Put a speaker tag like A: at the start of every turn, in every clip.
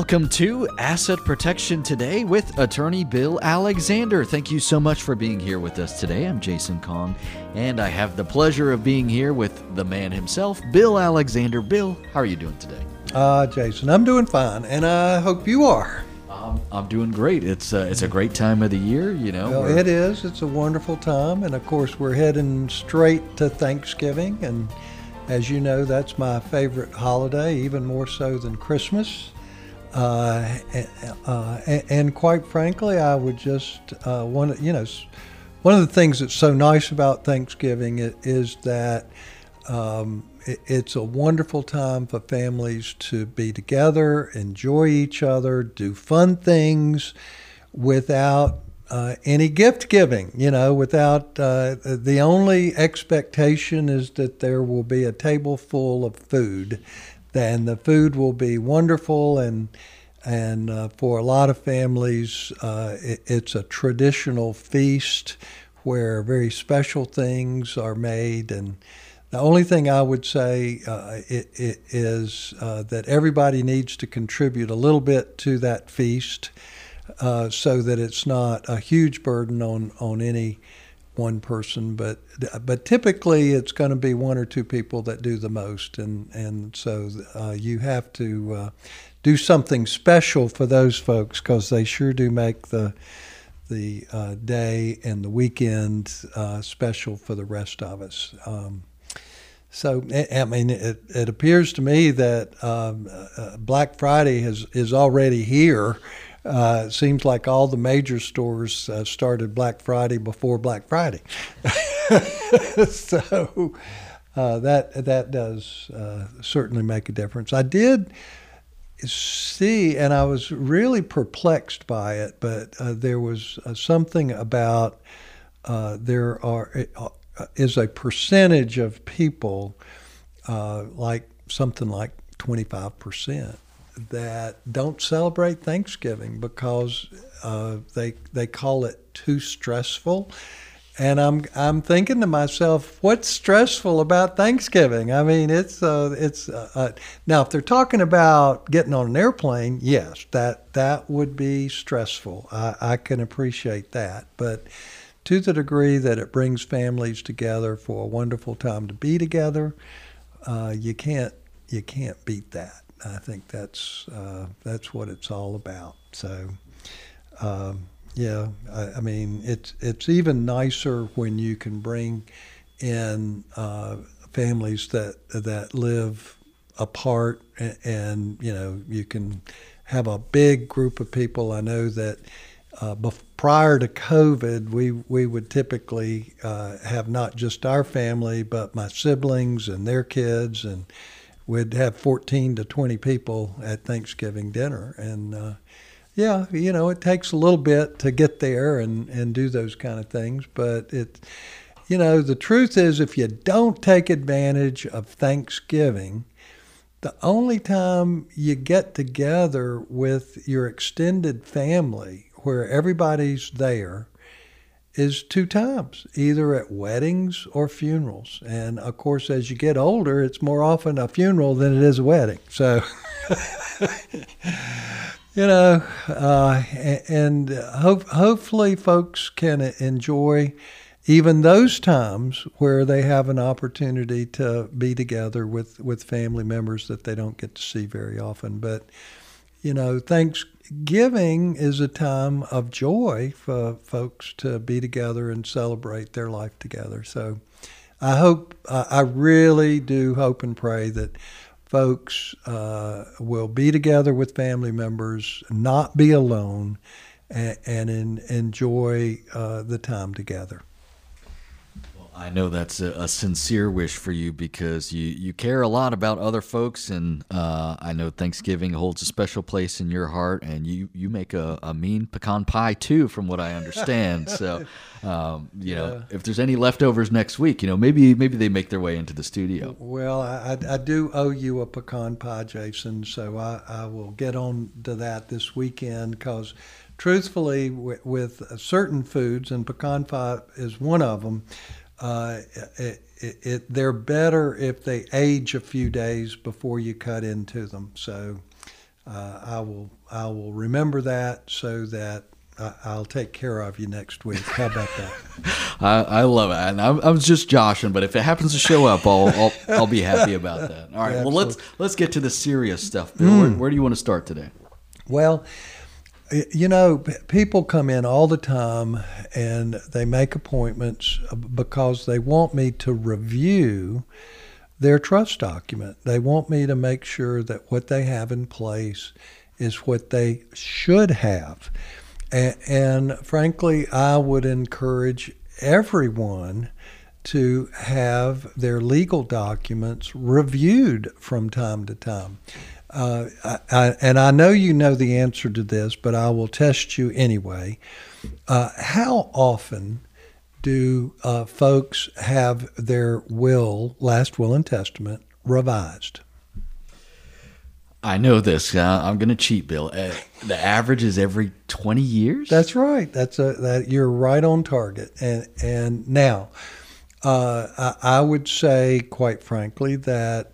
A: Welcome to Asset Protection Today with attorney Bill Alexander. Thank you so much for being here with us today. I'm Jason Kong, and I have the pleasure of being here with the man himself, Bill Alexander. Bill, how are you doing today?
B: Jason, I'm doing fine, and I hope you are.
A: I'm doing great. It's a great time of the year, you know.
B: Well, it is. It's a wonderful time, and of course, we're heading straight to Thanksgiving, and as you know, that's my favorite holiday, even more so than Christmas. And quite frankly, I would just one of the things that's so nice about Thanksgiving is that it's a wonderful time for families to be together, enjoy each other, do fun things without any gift giving, without the only expectation is that there will be a table full of food. Then the food will be wonderful, and for a lot of families, it's a traditional feast where very special things are made. And the only thing I would say is that everybody needs to contribute a little bit to that feast, so that it's not a huge burden on any one person, but typically it's going to be one or two people that do the most, and so you have to do something special for those folks, because they sure do make the day and the weekend special for the rest of us. So I mean, it appears to me that Black Friday is already here. It seems like all the major stores started Black Friday before Black Friday. So that does certainly make a difference. I did see, and I was really perplexed by it, but there was something about is a percentage of people, like something like 25%, that don't celebrate Thanksgiving because they call it too stressful. And I'm thinking to myself, what's stressful about Thanksgiving? I mean, it's now if they're talking about getting on an airplane, yes, that would be stressful. I can appreciate that, but to the degree that it brings families together for a wonderful time to be together, you can't beat that. I think that's what it's all about. So, I mean, it's even nicer when you can bring in families that live apart, and you can have a big group of people. I know that prior to COVID, we would typically have not just our family, but my siblings and their kids, and we'd have 14 to 20 people at Thanksgiving dinner. And it takes a little bit to get there and do those kind of things. But the truth is, if you don't take advantage of Thanksgiving, the only time you get together with your extended family where everybody's there is two times, either at weddings or funerals. And of course, as you get older, it's more often a funeral than it is a wedding. So, hopefully folks can enjoy even those times where they have an opportunity to be together with family members that they don't get to see very often. But, Thanksgiving is a time of joy for folks to be together and celebrate their life together. So I really do hope and pray that folks will be together with family members, not be alone, and enjoy the time together.
A: I know that's a sincere wish for you, because you care a lot about other folks, and I know Thanksgiving holds a special place in your heart, and you make a mean pecan pie too, from what I understand. So, if there's any leftovers next week, maybe they make their way into the studio.
B: Well, I do owe you a pecan pie, Jason, so I will get on to that this weekend, because truthfully, with certain foods, and pecan pie is one of them, they're better if they age a few days before you cut into them. So I will remember that so that I'll take care of you next week. How about that?
A: I love it, and I was just joshing, but if it happens to show up, I'll be happy about that. All right,
B: Absolutely.
A: well let's get to the serious stuff, Bill. Where do you want to start today?
B: Well, you know, people come in all the time and they make appointments because they want me to review their trust document. They want me to make sure that what they have in place is what they should have. And frankly, I would encourage everyone to have their legal documents reviewed from time to time. And I know you know the answer to this, but I will test you anyway. How often do folks have their last will and testament, revised?
A: I know this. I'm going to cheat, Bill. The average is every 20 years?
B: That's right. You're right on target. And now, I would say, quite frankly, that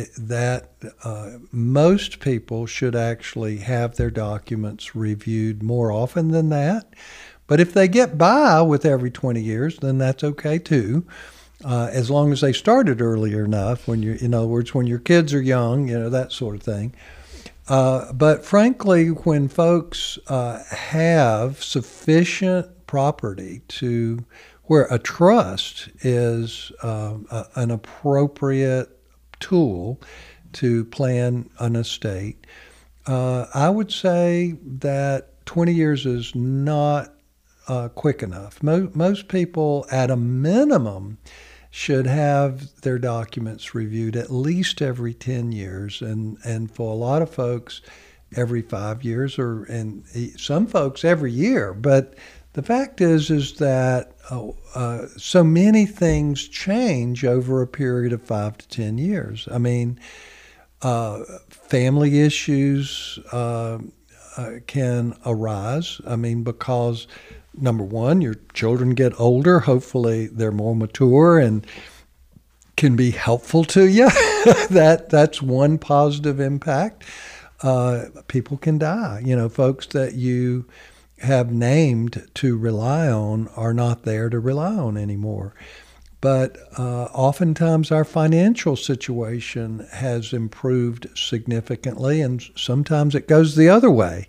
B: most people should actually have their documents reviewed more often than that. But if they get by with every 20 years, then that's okay too, as long as they started early enough. In other words, when your kids are young, that sort of thing. But frankly, when folks have sufficient property to where a trust is an appropriate tool to plan an estate, I would say that 20 years is not quick enough. Most people, at a minimum, should have their documents reviewed at least every 10 years, and for a lot of folks, every 5 years, and some folks every year. But the fact is that so many things change over a period of 5 to 10 years. I mean, family issues can arise. I mean, because number one, your children get older. Hopefully, they're more mature and can be helpful to you. That's one positive impact. People can die. Folks that you have named to rely on are not there to rely on anymore. But oftentimes our financial situation has improved significantly, and sometimes it goes the other way.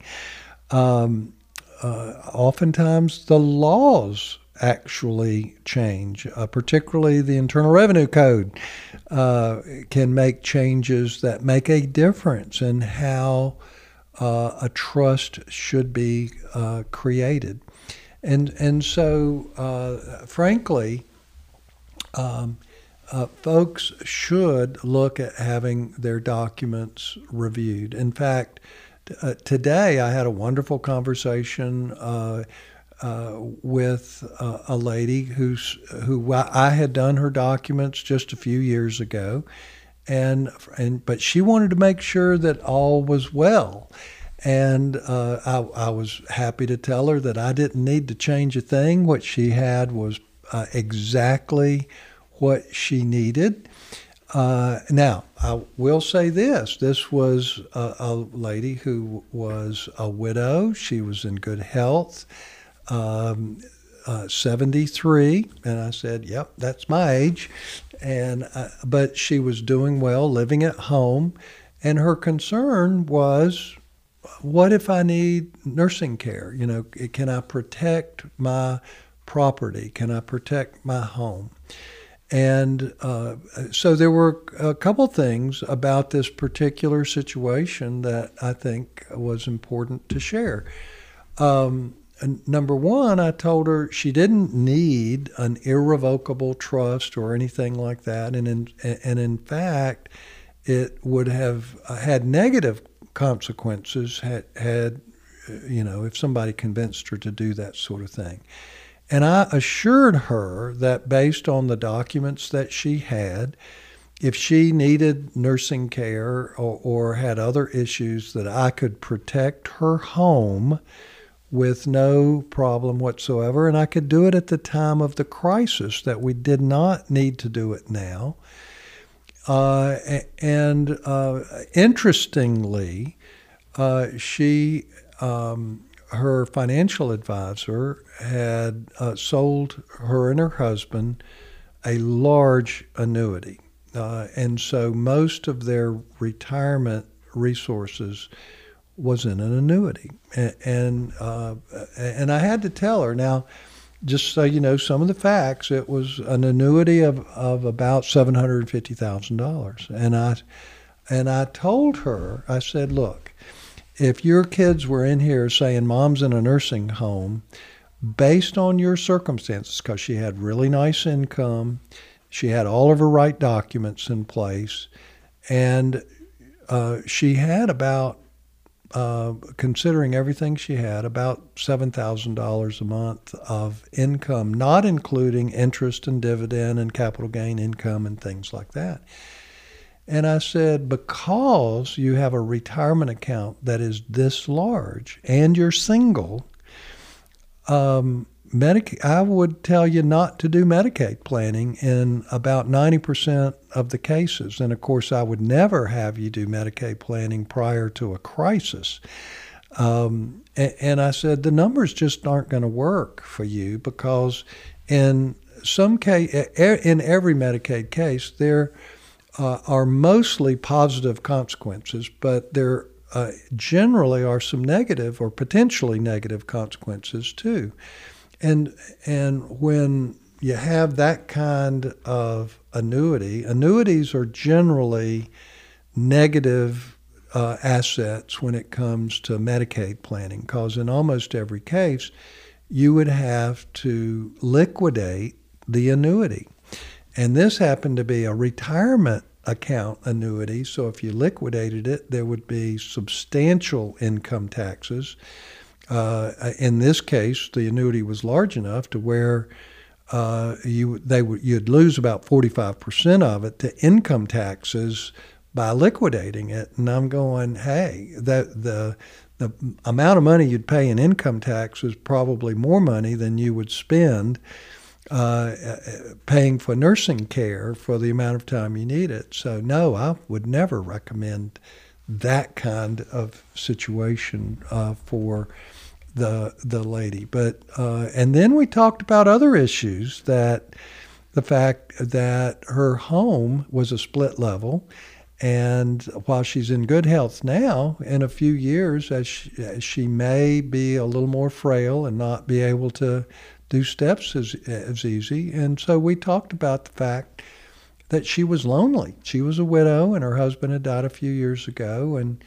B: Oftentimes the laws actually change, particularly the Internal Revenue Code can make changes that make a difference in how a trust should be created. And so, frankly, folks should look at having their documents reviewed. In fact, today I had a wonderful conversation with a lady who I had done her documents just a few years ago, but she wanted to make sure that all was well. And I was happy to tell her that I didn't need to change a thing. What she had was exactly what she needed. Now, I will say this. This was a lady who was a widow. She was in good health, 73. And I said, yep, that's my age. But she was doing well, living at home. And her concern was, what if I need nursing care? Can I protect my property? Can I protect my home? And so there were a couple things about this particular situation that I think was important to share. Number one, I told her she didn't need an irrevocable trust or anything like that. And in fact, it would have had negative consequences had if somebody convinced her to do that sort of thing. And I assured her that based on the documents that she had, if she needed nursing care or had other issues, that I could protect her home with no problem whatsoever. And I could do it at the time of the crisis, that we did not need to do it now. Interestingly, She her financial advisor had sold her and her husband a large annuity. And so most of their retirement resources was in an annuity. And I had to tell her, now, just so you know some of the facts, it was an annuity of about $750,000. And I told her, I said, look, if your kids were in here saying mom's in a nursing home, based on your circumstances, because she had really nice income, she had all of her right documents in place, and she had about, considering everything she had, about $7,000 a month of income, not including interest and dividend and capital gain income and things like that. And I said, because you have a retirement account that is this large and you're single, I would tell you not to do Medicaid planning in about 90% of the cases. And of course, I would never have you do Medicaid planning prior to a crisis. And I said, the numbers just aren't going to work for you, because in some case, in every Medicaid case, there are mostly positive consequences, but there generally are some negative or potentially negative consequences too. And when you have that kind of annuity, annuities are generally negative assets when it comes to Medicaid planning, because in almost every case, you would have to liquidate the annuity. And this happened to be a retirement account annuity, so if you liquidated it, there would be substantial income taxes. In this case, the annuity was large enough to where you'd lose about 45% of it to income taxes by liquidating it. And I'm going, hey, the amount of money you'd pay in income tax is probably more money than you would spend paying for nursing care for the amount of time you need it. So no, I would never recommend that kind of situation for the lady. But and then we talked about other issues, that the fact that her home was a split level, and while she's in good health now, in a few years, as she may be a little more frail and not be able to do steps as easy. And so we talked about the fact that she was lonely. She was a widow, and her husband had died a few years ago, and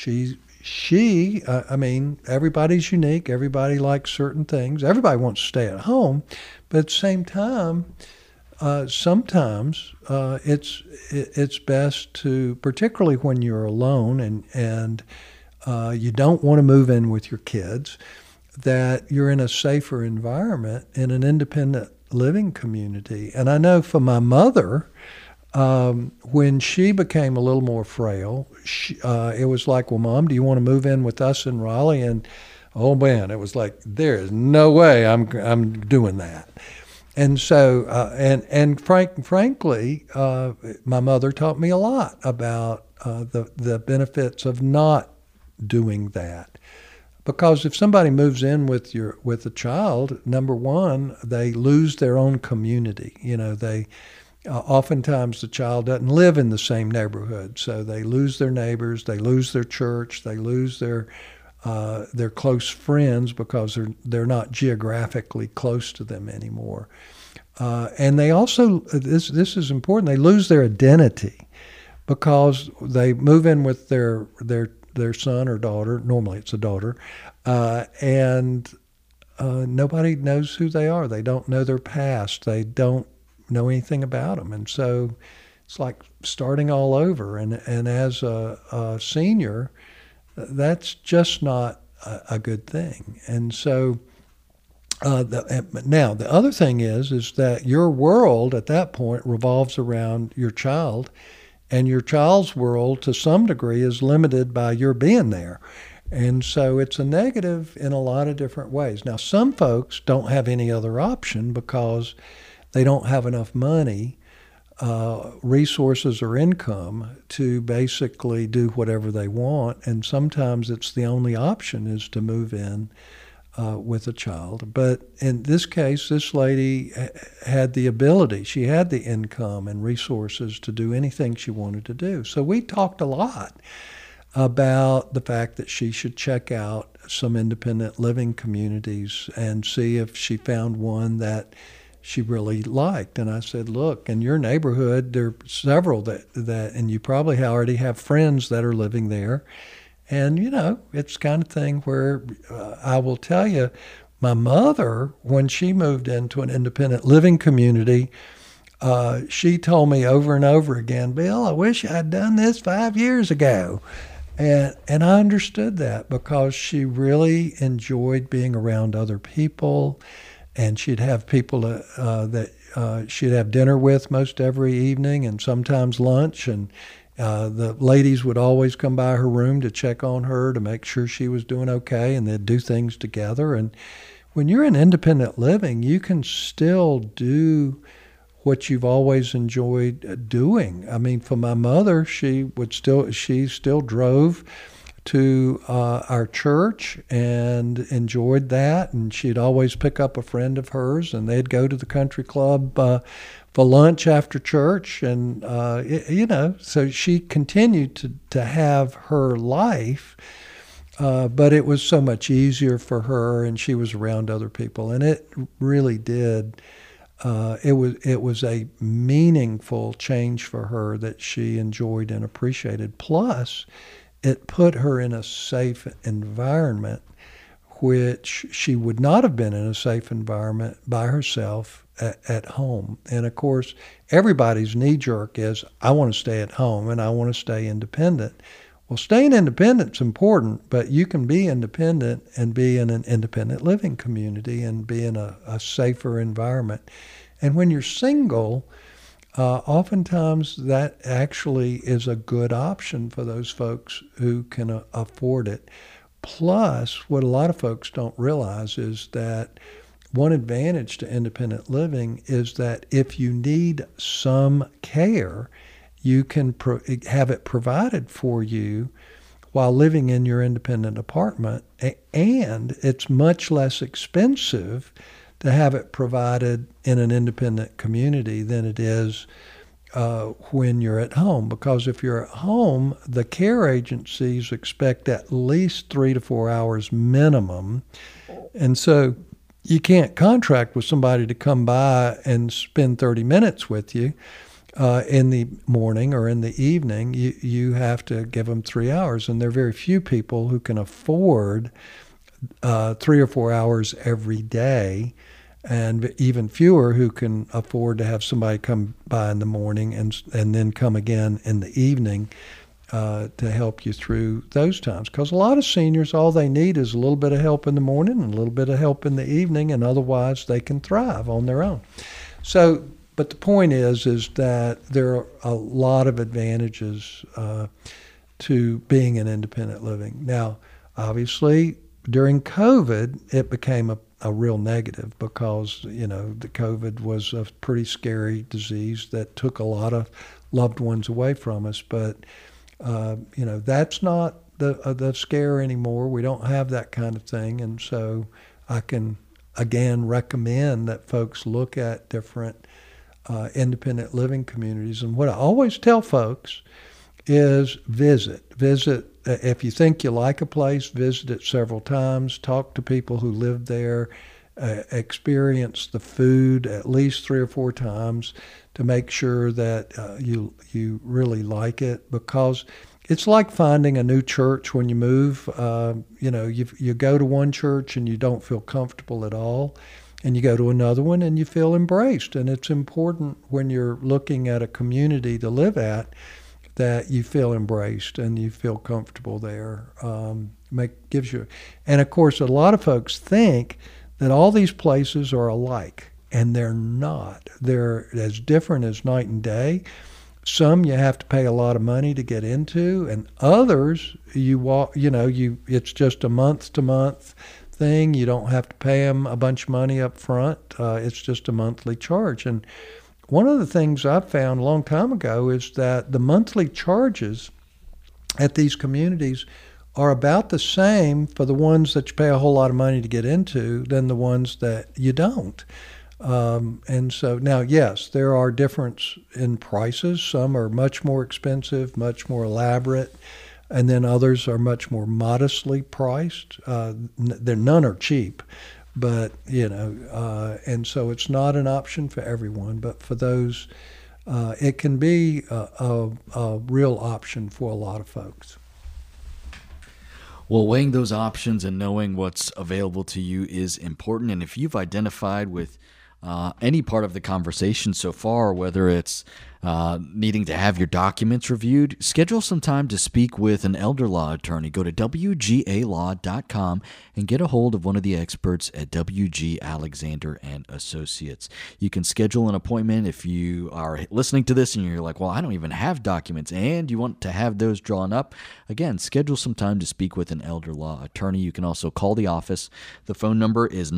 B: I mean, everybody's unique. Everybody likes certain things. Everybody wants to stay at home, but at the same time, sometimes it's best to, particularly when you're alone and you don't want to move in with your kids, that you're in a safer environment in an independent living community. And I know for my mother, when she became a little more frail, it was like, well, Mom, do you want to move in with us in Raleigh? And oh man, it was like, there is no way I'm doing that. And so, frankly, my mother taught me a lot about the benefits of not doing that. Because if somebody moves in with a child, number one, they lose their own community. You know, oftentimes the child doesn't live in the same neighborhood, so they lose their neighbors, they lose their church, they lose their close friends because they're not geographically close to them anymore. And they also, this is important, they lose their identity because they move in with their son or daughter. Normally it's a daughter, and nobody knows who they are. They don't know their past. They don't know anything about them, and so it's like starting all over. And as a senior, that's just not a good thing. And so now the other thing is that your world at that point revolves around your child, and your child's world to some degree is limited by your being there. And so it's a negative in a lot of different ways. Now, some folks don't have any other option because they don't have enough money resources or income to basically do whatever they want, and sometimes it's the only option is to move in with a child. But in this case, this lady had the ability, she had the income and resources to do anything she wanted to do. So we talked a lot about the fact that she should check out some independent living communities and see if she found one that she really liked. And I said, look, in your neighborhood, there are several that and you probably already have friends that are living there. And, you know, it's the kind of thing where I will tell you, my mother, when she moved into an independent living community, she told me over and over again, Bill, I wish I'd done this 5 years ago. And I understood that because she really enjoyed being around other people, and she'd have people that she'd have dinner with most every evening and sometimes lunch, and the ladies would always come by her room to check on her to make sure she was doing okay, and they'd do things together. And when you're in independent living, you can still do what you've always enjoyed doing. I mean, for my mother, she still drove to our church and enjoyed that, and she'd always pick up a friend of hers, and they'd go to the country club for lunch after church, and you know, so she continued to have her life, but it was so much easier for her, and she was around other people, and it really did. It was a meaningful change for her that she enjoyed and appreciated. Plus, it put her in a safe environment, which she would not have been in a safe environment by herself at home. And of course, everybody's knee jerk is, I want to stay at home and I want to stay independent. Well, staying independent is important, but you can be independent and be in an independent living community and be in a safer environment. And when you're single, oftentimes that actually is a good option for those folks who can afford it. Plus, what a lot of folks don't realize is that one advantage to independent living is that if you need some care, you can have it provided for you while living in your independent apartment, and it's much less expensive to have it provided in an independent community than it is when you're at home. Because if you're at home, the care agencies expect at least 3 to 4 hours minimum, and so you can't contract with somebody to come by and spend 30 minutes with you in the morning or in the evening. You have to give them 3 hours, and there are very few people who can afford 3 or 4 hours every day, and even fewer who can afford to have somebody come by in the morning and then come again in the evening to help you through those times. Because a lot of seniors, all they need is a little bit of help in the morning and a little bit of help in the evening, and otherwise they can thrive on their own. So, but the point is that there are a lot of advantages to being in independent living. Now, obviously, during COVID, it became a real negative because, you know, the COVID was a pretty scary disease that took a lot of loved ones away from us. But, you know, that's not the scare anymore. We don't have that kind of thing. And so I can, again, recommend that folks look at different independent living communities. And what I always tell folks is visit. If you think you like a place, visit it several times. Talk to people who live there. Experience the food at least 3 or 4 times to make sure that you really like it, because it's like finding a new church when you move. You know, you go to one church and you don't feel comfortable at all, and you go to another one and you feel embraced. And it's important when you're looking at a community to live at that you feel embraced and you feel comfortable there. Gives you, and of course, a lot of folks think that all these places are alike, and they're not. They're as different as night and day. Some you have to pay a lot of money to get into, and others it's just a month-to-month thing. You don't have to pay them a bunch of money up front. It's just a monthly charge. And one of the things I found a long time ago is that the monthly charges at these communities are about the same for the ones that you pay a whole lot of money to get into than the ones that you don't. And so now, yes, there are differences in prices. Some are much more expensive, much more elaborate, and then others are much more modestly priced. None are cheap, but and so it's not an option for everyone. But for those, it can be a real option for a lot of folks.
A: Well, weighing those options and knowing what's available to you is important. And if you've identified with any part of the conversation so far, whether it's needing to have your documents reviewed, schedule some time to speak with an elder law attorney. Go to WGALaw.com and get a hold of one of the experts at WG Alexander and Associates. You can schedule an appointment if you are listening to this and you're like, well, I don't even have documents, and you want to have those drawn up. Again, schedule some time to speak with an elder law attorney. You can also call the office. The phone number is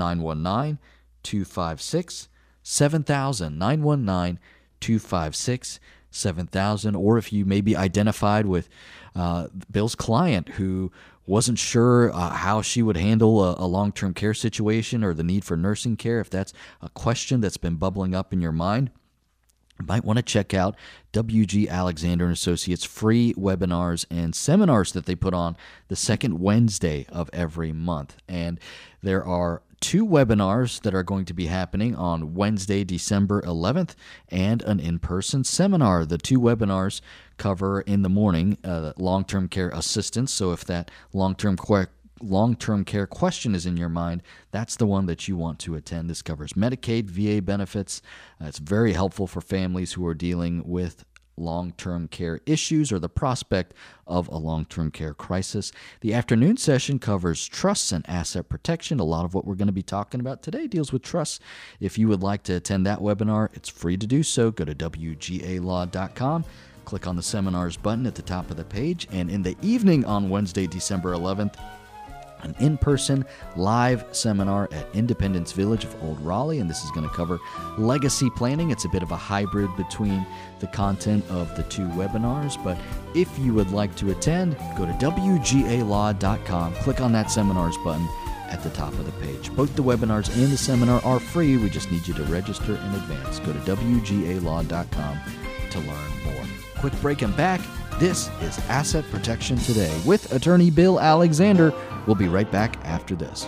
A: 919-256-7000, 919-256-7000. Or if you may be identified with Bill's client who wasn't sure how she would handle a long-term care situation or the need for nursing care, if that's a question that's been bubbling up in your mind, you might want to check out WG Alexander and Associates free webinars and seminars that they put on the second Wednesday of every month. And there are 2 webinars that are going to be happening on Wednesday, December 11th, and an in-person seminar. The 2 webinars cover in the morning long-term care assistance. So if that long-term care question is in your mind, that's the one that you want to attend. This covers Medicaid, VA benefits. It's very helpful for families who are dealing with long-term care issues or the prospect of a long-term care crisis. The afternoon session covers trusts and asset protection. A lot of what we're going to be talking about today deals with trusts. If you would like to attend that webinar, it's free to do so. Go to WGALaw.com. Click on the seminars button at the top of the page. And in the evening on Wednesday, December 11th, an in-person live seminar at Independence Village of Old Raleigh, and this is going to cover legacy planning. It's a bit of a hybrid between the content of the 2 webinars, but if you would like to attend, go to WGALaw.com, click on that seminars button at the top of the page. Both the webinars and the seminar are free. We just need you to register in advance. Go to WGALaw.com to learn more. Quick break and back. This is Asset Protection Today with attorney Bill Alexander. We'll be right back after this.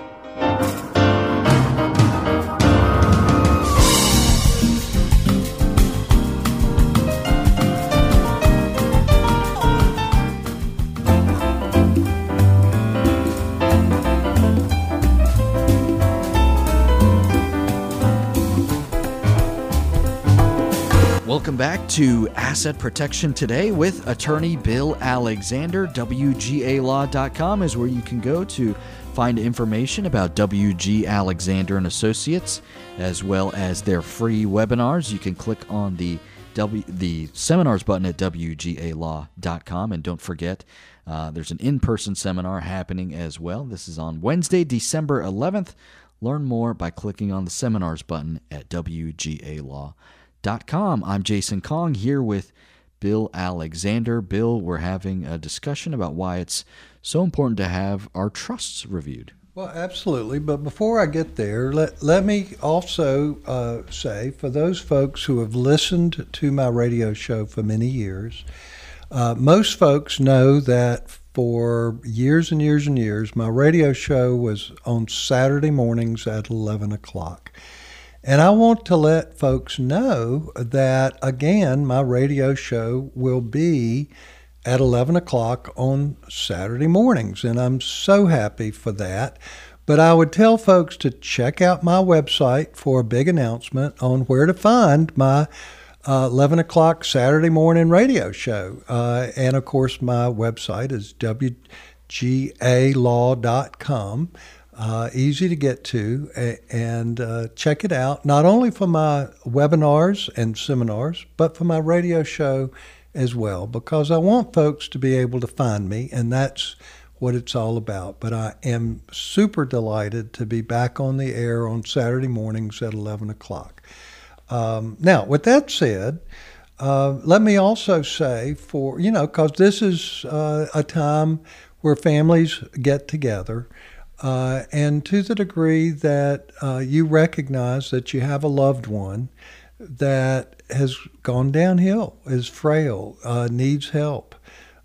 A: Welcome back to Asset Protection Today with attorney Bill Alexander. WGALaw.com is where you can go to find information about WG Alexander and Associates, as well as their free webinars. You can click on the seminars button at WGALaw.com. And don't forget, there's an in-person seminar happening as well. This is on Wednesday, December 11th. Learn more by clicking on the seminars button at WGALaw.com. I'm Jason Kong here with Bill Alexander. Bill, we're having a discussion about why it's so important to have our trusts reviewed.
B: Well, absolutely. But before I get there, let me also say, for those folks who have listened to my radio show for many years, most folks know that for years and years and years, my radio show was on Saturday mornings at 11 o'clock. And I want to let folks know that, again, my radio show will be at 11 o'clock on Saturday mornings, and I'm so happy for that. But I would tell folks to check out my website for a big announcement on where to find my 11 o'clock Saturday morning radio show. And, of course, my website is WGALaw.com. Easy to get to, and check it out, not only for my webinars and seminars, but for my radio show as well, because I want folks to be able to find me, and that's what it's all about. But I am super delighted to be back on the air on Saturday mornings at 11 o'clock. Now, with that said, let me also say because this is a time where families get together, and to the degree that you recognize that you have a loved one that has gone downhill, is frail, needs help,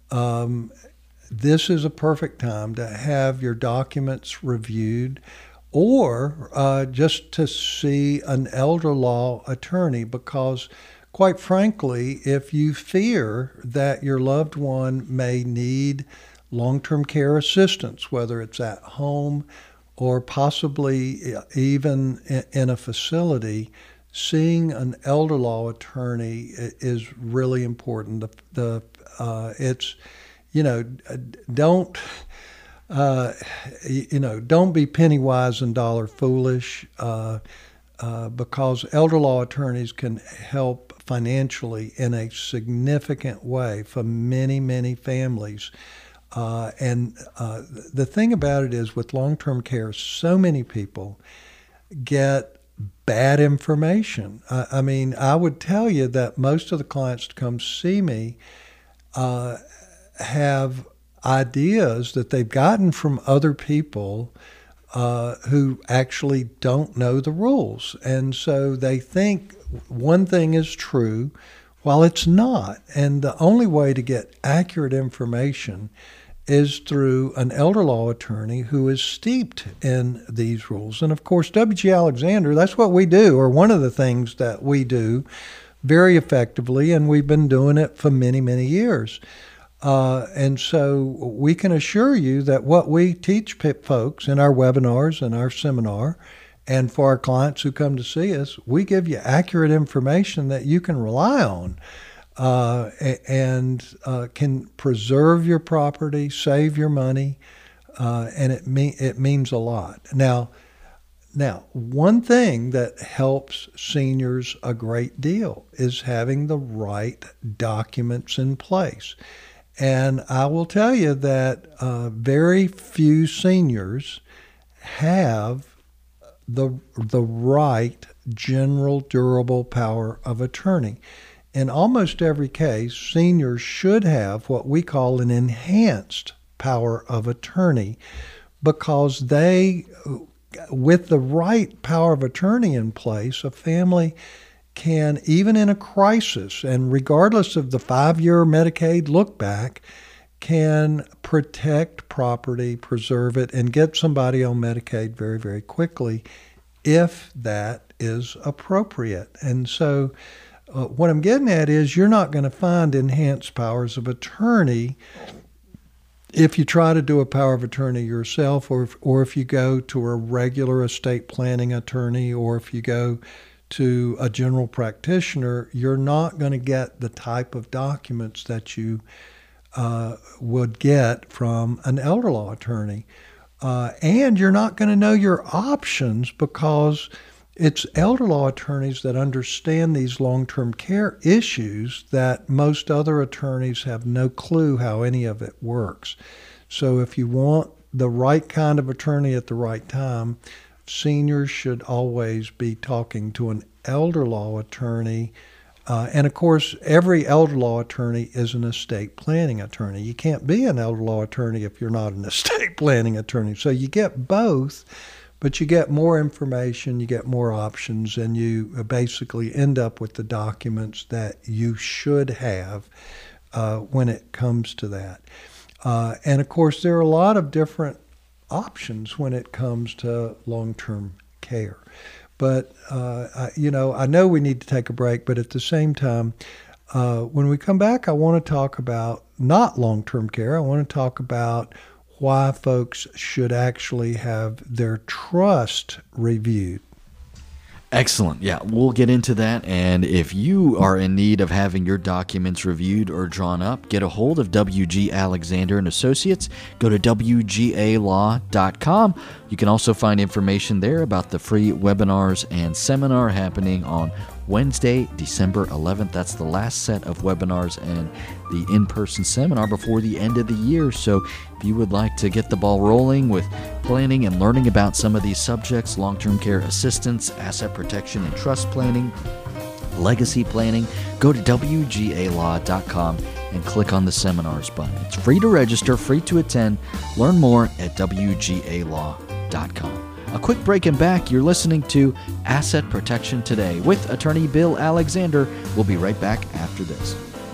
B: this is a perfect time to have your documents reviewed or just to see an elder law attorney, because quite frankly, if you fear that your loved one may need long-term care assistance, whether it's at home or possibly even in a facility, seeing an elder law attorney is really important. It's don't don't be penny wise and dollar foolish, because elder law attorneys can help financially in a significant way for many, many families. The thing about it is, with long-term care, so many people get bad information. I mean, I would tell you that most of the clients to come see me have ideas that they've gotten from other people who actually don't know the rules. And so they think one thing is true while it's not. And the only way to get accurate information is through an elder law attorney who is steeped in these rules. And of course, W.G. Alexander, that's what we do, or one of the things that we do very effectively, and we've been doing it for many, many years. And so we can assure you that what we teach folks in our webinars and our seminar, and for our clients who come to see us, we give you accurate information that you can rely on, and can preserve your property, save your money, and it means a lot. Now, one thing that helps seniors a great deal is having the right documents in place. And I will tell you that very few seniors have the right general durable power of attorney. In almost every case, seniors should have what we call an enhanced power of attorney, because with the right power of attorney in place, a family can, even in a crisis, and regardless of the 5-year Medicaid look back, can protect property, preserve it, and get somebody on Medicaid very, very quickly if that is appropriate. And so what I'm getting at is, you're not going to find enhanced powers of attorney if you try to do a power of attorney yourself, or if you go to a regular estate planning attorney, or if you go to a general practitioner. You're not going to get the type of documents that you would get from an elder law attorney. And you're not going to know your options, because it's elder law attorneys that understand these long-term care issues that most other attorneys have no clue how any of it works. So if you want the right kind of attorney at the right time, seniors should always be talking to an elder law attorney. And of course, every elder law attorney is an estate planning attorney. You can't be an elder law attorney if you're not an estate planning attorney. So you get both, but you get more information, you get more options, and you basically end up with the documents that you should have when it comes to that. And of course, there are a lot of different options when it comes to long-term care. But, I know we need to take a break, but at the same time, when we come back, I want to talk about not long-term care. I want to talk about why folks should actually have their trust reviewed.
A: Excellent. Yeah, we'll get into that. And if you are in need of having your documents reviewed or drawn up, get a hold of W.G. Alexander and Associates. Go to WGAlaw.com. You can also find information there about the free webinars and seminar happening on Wednesday, December 11th. That's the last set of webinars and the in-person seminar before the end of the year. So if you would like to get the ball rolling with planning and learning about some of these subjects, long-term care assistance, asset protection and trust planning, legacy planning, go to WGALaw.com and click on the seminars button. It's free to register, free to attend. Learn more at WGALaw.com. A quick break and back. You're listening to Asset Protection Today with attorney Bill Alexander. We'll be right back after this.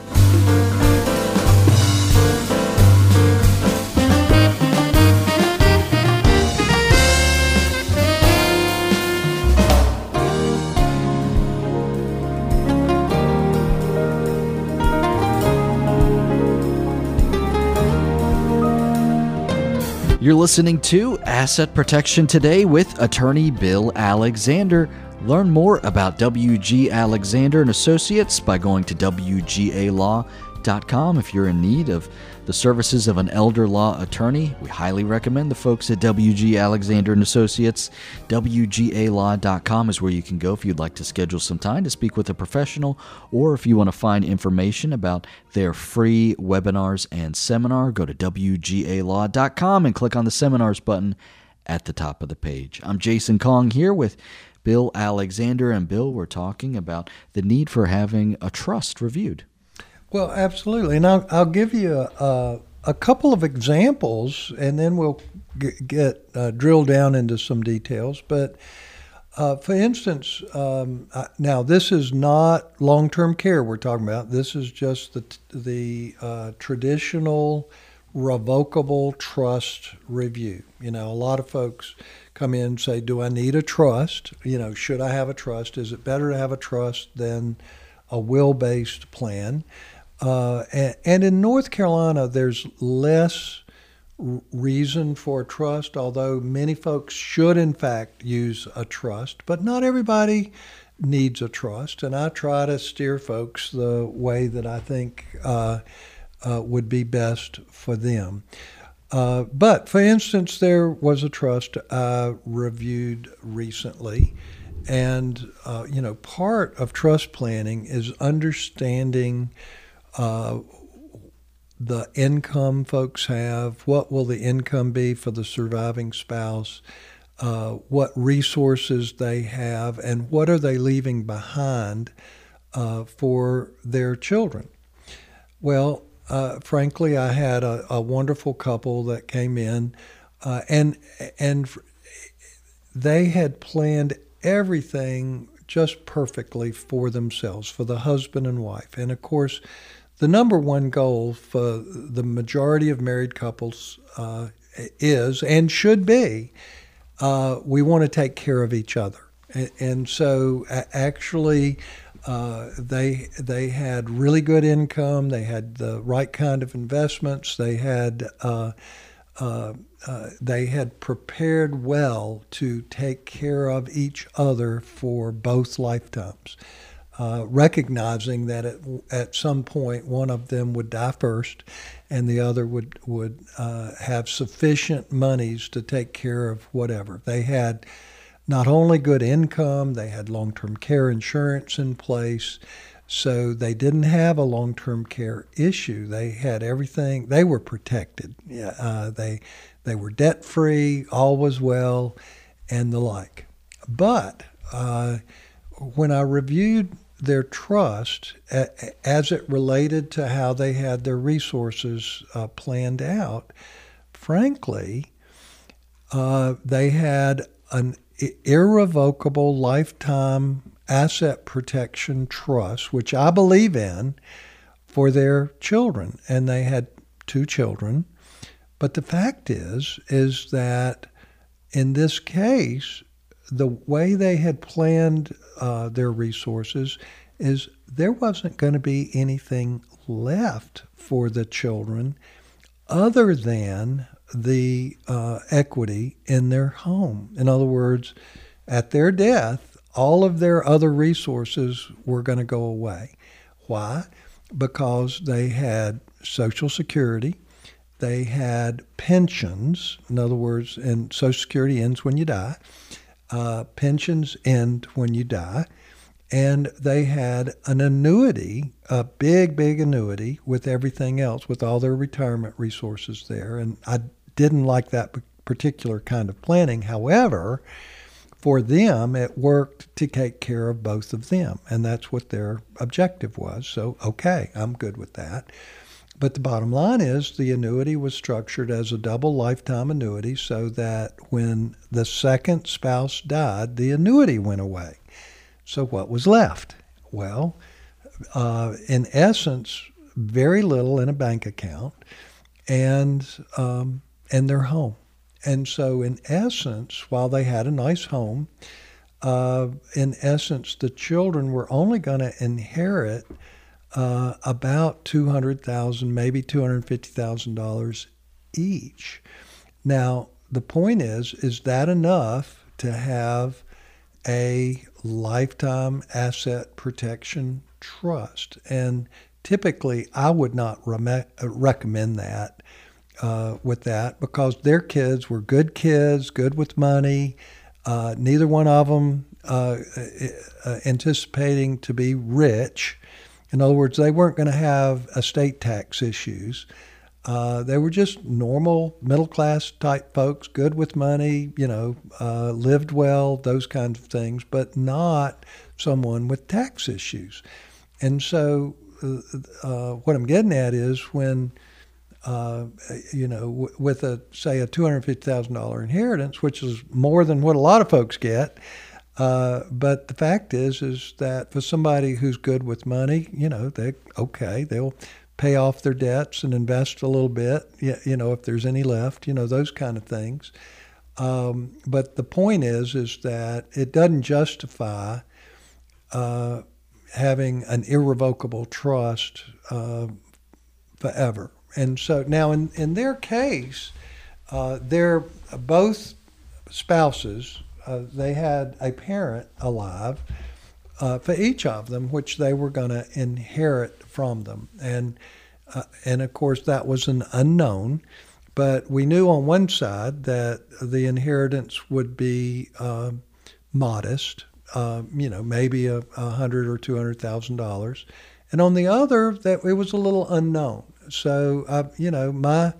A: You're listening to Asset Protection Today with attorney Bill Alexander. Learn more about WG Alexander and Associates by going to WGALaw.com. If you're in need of the services of an elder law attorney, we highly recommend the folks at WG Alexander and Associates. WGALaw.com is where you can go if you'd like to schedule some time to speak with a professional, or if you want to find information about their free webinars and seminar, go to WGALaw.com and click on the seminars button at the top of the page. I'm Jason Kong here with Bill Alexander, and Bill, we're talking about the need for having a trust reviewed.
B: Well, absolutely. And I'll give you a couple of examples, and then we'll get drill down into some details. But for instance, now this is not long-term care we're talking about. This is just the traditional revocable trust review. You know, a lot of folks come in and say, do I need a trust? You know, should I have a trust? Is it better to have a trust than a will-based plan? And in North Carolina, there's less reason for a trust, although many folks should, in fact, use a trust. But not everybody needs a trust, and I try to steer folks the way that I think would be best for them. But, for instance, there was a trust I reviewed recently, and, part of trust planning is understanding the income folks have, what will the income be for the surviving spouse, what resources they have, and what are they leaving behind for their children. Well, frankly, I had a wonderful couple that came in, and they had planned everything just perfectly for themselves, for the husband and wife. And of course, the number one goal for the majority of married couples is and should be, we want to take care of each other. And so actually, they had really good income. They had the right kind of investments. They had prepared well to take care of each other for both lifetimes, recognizing that at some point one of them would die first, and the other would have sufficient monies to take care of whatever. They had not only good income, they had long-term care insurance in place, so they didn't have a long-term care issue. They had everything. They were protected. They were debt-free, all was well, and the like. But when I reviewed their trust as it related to how they had their resources planned out, frankly, they had an irrevocable lifetime asset protection trust, which I believe in, for their children. And they had 2 children. But the fact is that in this case, the way they had planned their resources is there wasn't going to be anything left for the children other than the equity in their home. In other words, at their death, all of their other resources were going to go away. Why? Because they had Social Security, they had pensions. In other words, and Social Security ends when you die. Pensions end when you die. And they had an annuity, a big, big annuity with everything else, with all their retirement resources there. And I didn't like that particular kind of planning. However, for them, it worked to take care of both of them, and that's what their objective was. So, okay, I'm good with that. But the bottom line is the annuity was structured as a double lifetime annuity so that when the second spouse died, the annuity went away. So what was left? Well, in essence, very little in a bank account and their home. And so in essence, while they had a nice home, in essence, the children were only going to inherit about $200,000, maybe $250,000 each. Now, the point is that enough to have a lifetime asset protection trust? And typically, I would not recommend that with that because their kids were good kids, good with money. Neither one of them anticipating to be rich. In other words, they weren't going to have estate tax issues. They were just normal middle-class type folks, good with money, lived well, those kinds of things, but not someone with tax issues. And so what I'm getting at is when, with say a $250,000 inheritance, which is more than what a lot of folks get, but the fact is that for somebody who's good with money, they'll pay off their debts and invest a little bit, if there's any left, those kind of things. But the point is that it doesn't justify having an irrevocable trust forever. And so now in their case, they're both spouses. They had a parent alive for each of them, which they were going to inherit from them. And of course, that was an unknown. But we knew on one side that the inheritance would be modest, maybe $100,000 or $200,000. And on the other, that it was a little unknown. So, my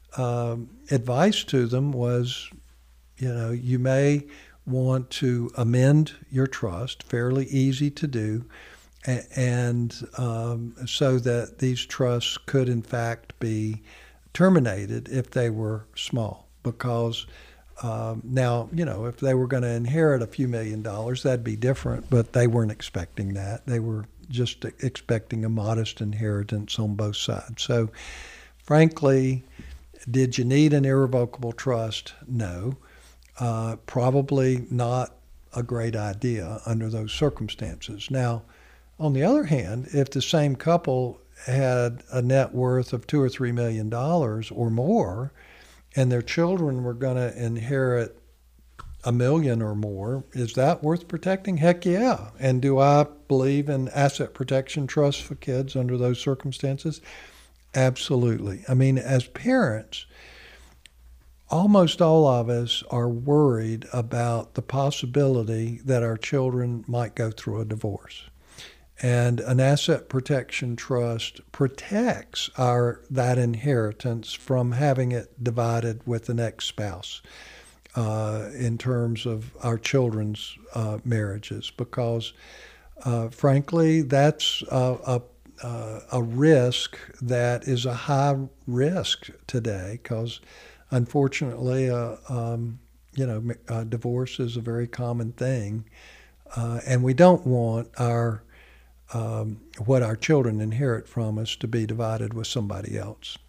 B: advice to them was, you may want to amend your trust, fairly easy to do, and so that these trusts could in fact be terminated if they were small. Because now, if they were going to inherit a few $1 million, that'd be different, but they weren't expecting that. They were just expecting a modest inheritance on both sides. So, frankly, did you need an irrevocable trust? No. Probably not a great idea under those circumstances. Now, on the other hand, if the same couple had a net worth of $2 or $3 million or more, and their children were going to inherit $1 million or more, is that worth protecting? Heck yeah. And do I believe in asset protection trusts for kids under those circumstances? Absolutely. I mean, as parents, almost all of us are worried about the possibility that our children might go through a divorce. And an asset protection trust protects that inheritance from having it divided with the next spouse in terms of our children's marriages, because frankly, that's a risk that is a high risk today, because unfortunately, divorce is a very common thing, and we don't want what our children inherit from us to be divided with somebody else.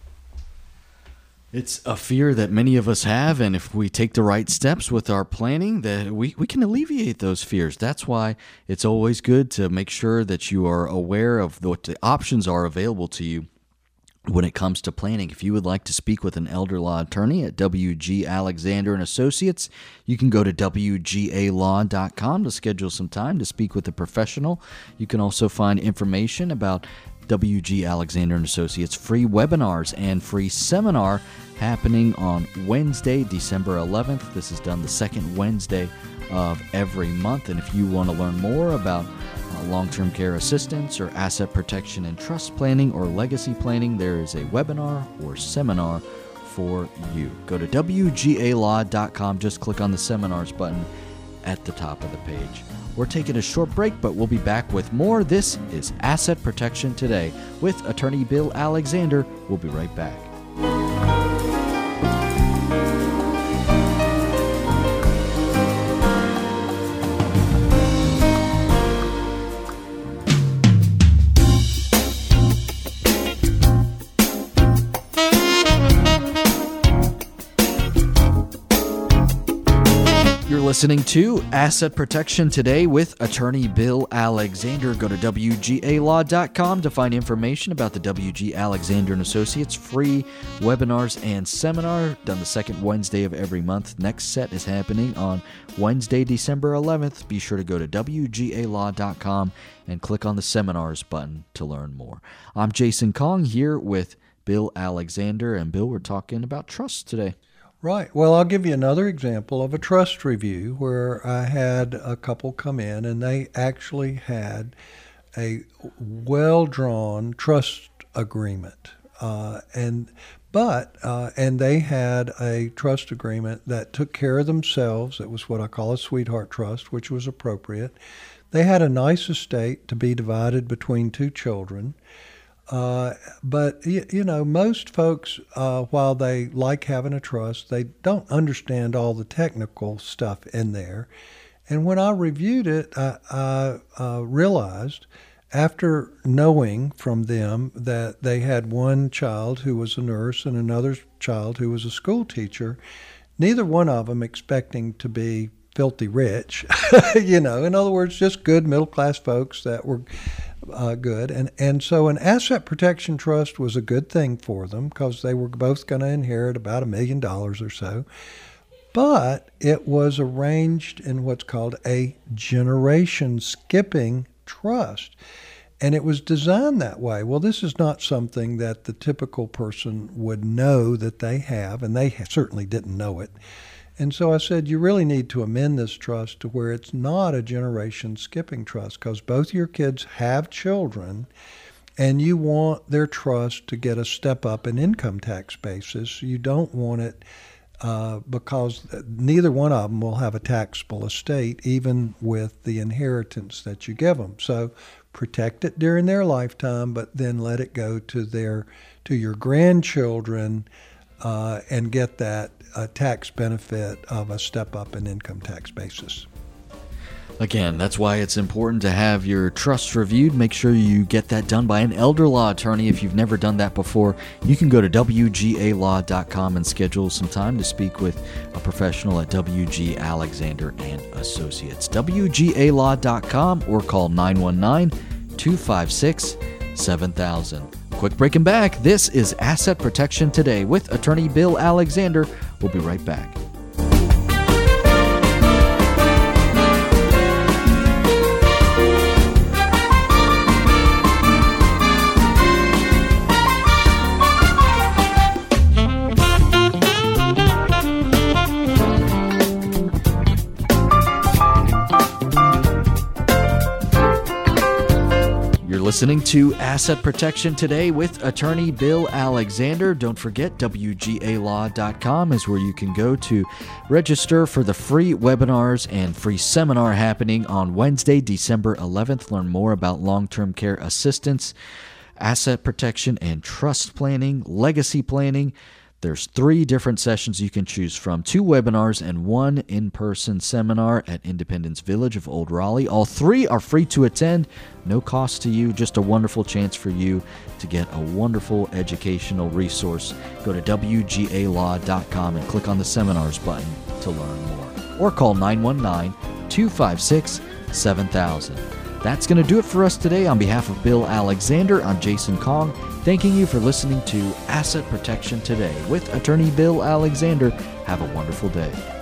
A: It's a fear that many of us have, and if we take the right steps with our planning, that we can alleviate those fears. That's why it's always good to make sure that you are aware of what the options are available to you when it comes to planning. If you would like to speak with an elder law attorney at W.G. Alexander & Associates, you can go to WGAlaw.com to schedule some time to speak with a professional. You can also find information about W.G. Alexander & Associates free webinars and free seminar happening on Wednesday, December 11th. This is done the second Wednesday of every month. And if you want to learn more about long-term care assistance or asset protection and trust planning or legacy planning, there is a webinar or seminar for you. Go to WGAlaw.com, just click on the seminars button, at the top of the page. We're taking a short break, but we'll be back with more. This is Asset Protection Today with attorney Bill Alexander. We'll be right back. Listening to Asset Protection Today with attorney Bill Alexander. Go to WGALaw.com to find information about the WG Alexander & Associates free webinars and seminar done the second Wednesday of every month. Next set is happening on Wednesday, December 11th. Be sure to go to WGALaw.com and click on the seminars button to learn more. I'm Jason Kong here with Bill Alexander, and Bill, we're talking about trust today.
B: Right. Well, I'll give you another example of a trust review where I had a couple come in and they actually had a well-drawn trust agreement. And they had a trust agreement that took care of themselves. It was what I call a sweetheart trust, which was appropriate. They had a nice estate to be divided between two children. But, most folks, while they like having a trust, they don't understand all the technical stuff in there. And when I reviewed it, I realized, after knowing from them that they had one child who was a nurse and another child who was a school teacher, neither one of them expecting to be filthy rich, in other words, just good middle-class folks that were good. And so an asset protection trust was a good thing for them because they were both going to inherit about $1 million or so. But it was arranged in what's called a generation skipping trust. And it was designed that way. Well, this is not something that the typical person would know that they have, and they certainly didn't know it. And so I said, you really need to amend this trust to where it's not a generation skipping trust, because both your kids have children and you want their trust to get a step up in income tax basis. You don't want it because neither one of them will have a taxable estate, even with the inheritance that you give them. So protect it during their lifetime, but then let it go to your grandchildren and get that tax benefit of a step up in income tax basis.
A: Again, that's why it's important to have your trust reviewed. Make sure you get that done by an elder law attorney. If you've never done that before, you can go to WGALaw.com and schedule some time to speak with a professional at WG Alexander & Associates. WGALaw.com or call 919-256-7000. Quick break and back. This is Asset Protection Today with attorney Bill Alexander. We'll be right back. Listening to Asset Protection Today with attorney Bill Alexander. Don't forget, WGALaw.com is where you can go to register for the free webinars and free seminar happening on Wednesday, December 11th. Learn more about long-term care assistance, asset protection and trust planning, legacy planning. There's 3 different sessions you can choose from, 2 webinars and 1 in-person seminar at Independence Village of Old Raleigh. All 3 are free to attend, no cost to you, just a wonderful chance for you to get a wonderful educational resource. Go to WGALaw.com and click on the seminars button to learn more. Or call 919-256-7000. That's going to do it for us today. On behalf of Bill Alexander, I'm Jason Kong, thanking you for listening to Asset Protection Today with attorney Bill Alexander. Have a wonderful day.